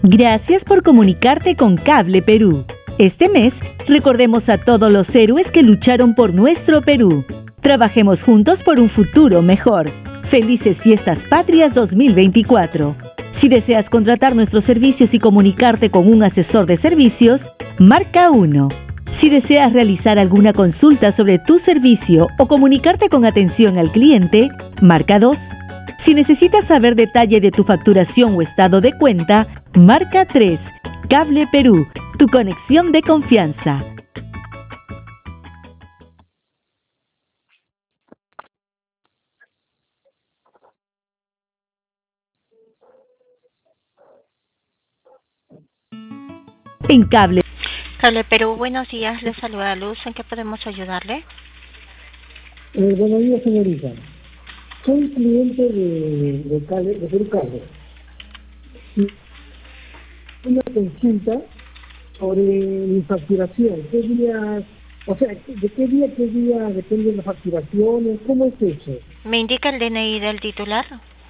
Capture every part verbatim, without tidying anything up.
Gracias por comunicarte con Cable Perú. Este mes, recordemos a todos los héroes que lucharon por nuestro Perú. Trabajemos juntos por un futuro mejor. Felices Fiestas Patrias dos mil veinticuatro. Si deseas contratar nuestros servicios y comunicarte con un asesor de servicios, marca uno. Si deseas realizar alguna consulta sobre tu servicio o comunicarte con atención al cliente, marca dos. Si necesitas saber detalle de tu facturación o estado de cuenta, marca tres. Cable Perú, tu conexión de confianza. En Cable. Cable Perú, buenos días, le saluda Luz, ¿en qué podemos ayudarle? Eh, buenos días, señorita. Soy cliente de, de, Cable, de Perú Cable. Y una consulta sobre mi facturación. ¿Qué días, o sea, de qué día, qué día dependen las facturaciones? ¿Cómo es eso? ¿Me indica el D N I del titular?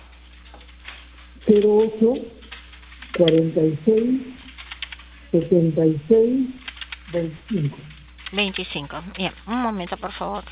cero ocho cuarenta y seis setenta y seis veinticinco. veinticinco. Bien, un momento, por favor.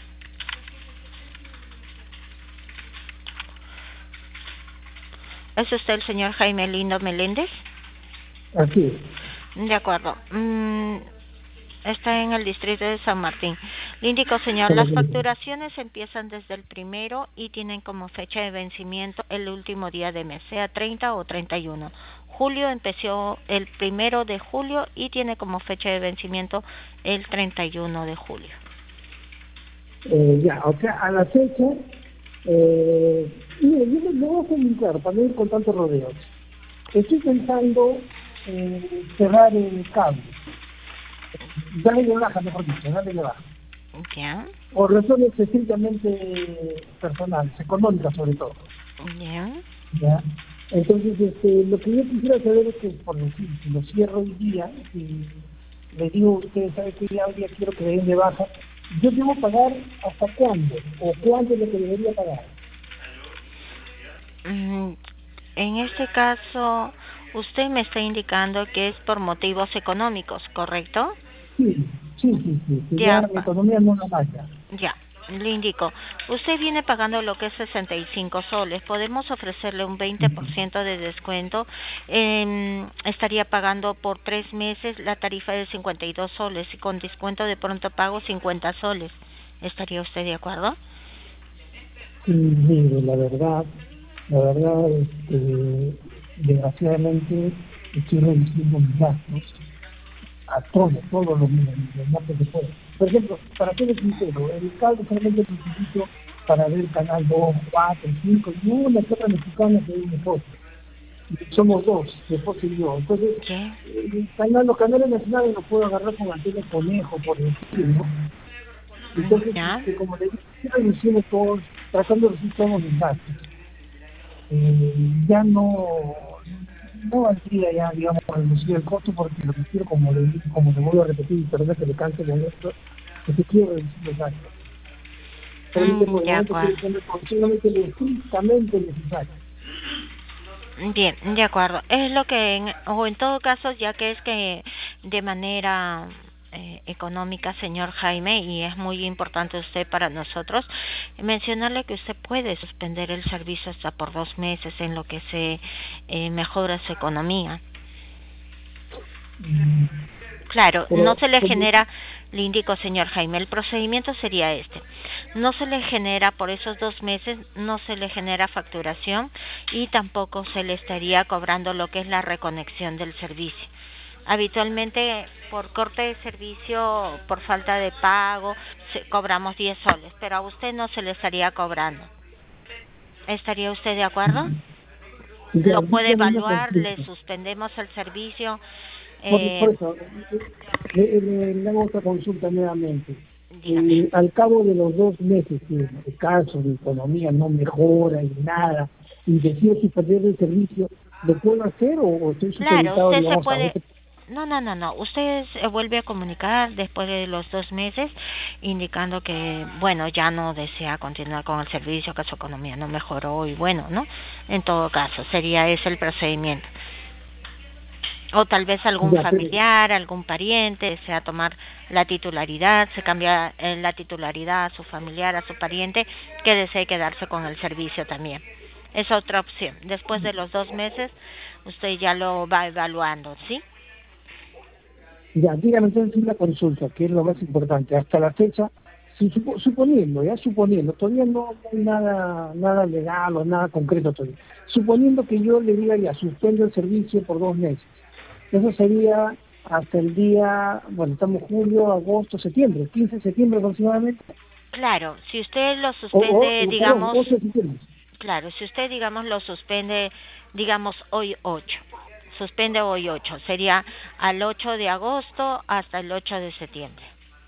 ¿Es usted el señor Jaime Lindo Meléndez? Así es. De acuerdo. Mm, está en el distrito de San Martín. Le indico, señor, las facturaciones empiezan desde el primero y tienen como fecha de vencimiento el último día de mes, sea treinta o treinta y uno. Julio empezó el primero de julio y tiene como fecha de vencimiento el treinta y uno de julio. Eh, ya, o sea, a la fecha, eh, mire, yo me voy a hacer muy claro, para no ir con tantos rodeos. Estoy pensando en cerrar el cable. Dale de baja, mejor dicho, dale de baja. Ya. Por razones estrictamente personales, económicas sobre todo. Ya. ¿Ya? Entonces, este, lo que yo quisiera saber es que, por decir, si lo cierro hoy día, si le digo a ustedes, ¿sabe qué día hoy día quiero que le den de baja? ¿Yo debo pagar hasta cuándo? ¿O cuánto es lo que debería pagar? Mm, en este caso, usted me está indicando que es por motivos económicos, ¿correcto? Sí, sí, sí, sí. sí. Ya, Ya la economía no la vaya. ya, le indico. Usted viene pagando lo que es sesenta y cinco soles. Podemos ofrecerle un veinte por ciento de descuento. Eh, estaría pagando por tres meses la tarifa de cincuenta y dos soles y con descuento de pronto pago cincuenta soles. ¿Estaría usted de acuerdo? Sí, mire, la verdad, la verdad, este, desgraciadamente estoy reduciendo mis gastos a todo, todos los meses, lo más que se puede. Por ejemplo, para ser sincero, el cable solamente lo utilizo para ver Canal dos, cuatro, cinco y una que otra mexicana que es mi esposa. Somos dos, mi esposa y yo. Entonces, ¿Qué? el canal, los canales nacionales los puedo agarrar con antena conejo, por decir, ¿no? Entonces, ¿Ya? este, como le dije, estoy reduciendo todos, tratando de reducir todos mis gastos. Eh, ya no, no valdría ya, digamos, reducir el costo porque lo que quiero, como le, como le voy a repetir, y perdón que le canse con esto, es que quiero reducir los gastos. Solamente por Mm, el de momento quiero acuerdo. tener solamente lo estrictamente necesario. Bien, de acuerdo. Es lo que, en, o en todo caso, ya que es que de manera eh, económica, señor Jaime, y es muy importante usted para nosotros, mencionarle que usted puede suspender el servicio hasta por dos meses en lo que se eh, mejora su economía. Mm, Claro, no Pero, se le como, genera, le indico, señor Jaime, el procedimiento sería este. No se le genera por esos dos meses, no se le genera facturación y tampoco se le estaría cobrando lo que es la reconexión del servicio. Habitualmente, por corte de servicio, por falta de pago, se, cobramos diez soles, pero a usted no se le estaría cobrando. ¿Estaría usted de acuerdo? ya, Lo puede dígame una evaluar, le consulta. suspendemos el servicio. Por, por Eh, eso, le, le, le hago otra consulta nuevamente. dígame. Eh, al cabo de los dos meses, si en el caso de economía no mejora y nada, y decido suspender el servicio, ¿lo puedo hacer o, o estoy Claro, supeditado, usted se digamos, a puede. otro? No, no, no, no. Usted se vuelve a comunicar después de los dos meses indicando que, bueno, ya no desea continuar con el servicio, que su economía no mejoró y bueno, ¿no? En todo caso, sería ese el procedimiento. O tal vez algún Ya, pero, familiar, algún pariente desea tomar la titularidad, se cambia eh, la titularidad a su familiar, a su pariente que desee quedarse con el servicio también. Es otra opción. Después de los dos meses, usted ya lo va evaluando, ¿sí? ya, dígame entonces una consulta, que es lo más importante. Hasta la fecha, si supo- suponiendo, ya suponiendo, todavía no hay nada, nada legal o nada concreto todavía. Suponiendo que yo le diga ya, suspendo el servicio por dos meses. Eso sería hasta el día, bueno, estamos julio, agosto, septiembre, quince de septiembre aproximadamente, Claro, si usted lo o, o, suspende, o, perdón, digamos, ocho de septiembre. claro, si usted, digamos, lo suspende, digamos, hoy ocho, suspende hoy ocho, sería al ocho de agosto hasta el ocho de septiembre.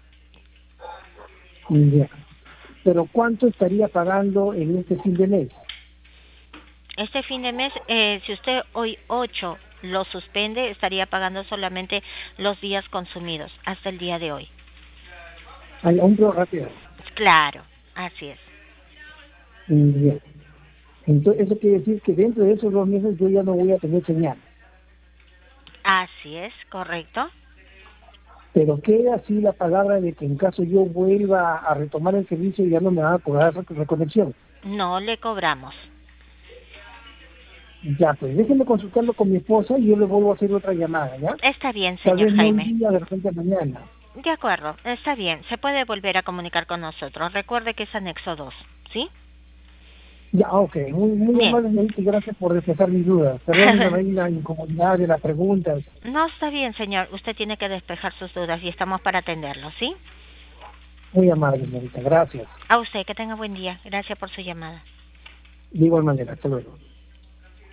Ya. Pero ¿cuánto estaría pagando en este fin de mes? Este fin de mes, eh, si usted hoy ocho lo suspende, estaría pagando solamente los días consumidos hasta el día de hoy. A un prorrateo. Claro, así es. Ya. Entonces, eso quiere decir que dentro de esos dos meses yo ya no voy a tener señal. Así es, correcto. Pero queda así la palabra de que en caso yo vuelva a retomar el servicio ya no me van a cobrar reconexión. No le cobramos. Ya, pues déjenme consultarlo con mi esposa y yo le vuelvo a hacer otra llamada, ¿ya? Está bien, Tal señor vez no hoy Jaime. día, de repente mañana. De acuerdo, está bien. Se puede volver a comunicar con nosotros. Recuerde que es anexo dos, ¿sí? Ya, ok. Muy, muy Bien. amable, señorita, y gracias por despejar mis dudas. Perdónenme ahí la incomodidad de las preguntas. No, está bien, señor. Usted tiene que despejar sus dudas y estamos para atenderlo, ¿sí? Muy amable, señorita. Gracias. A usted, que tenga buen día. Gracias por su llamada. De igual manera. Hasta luego.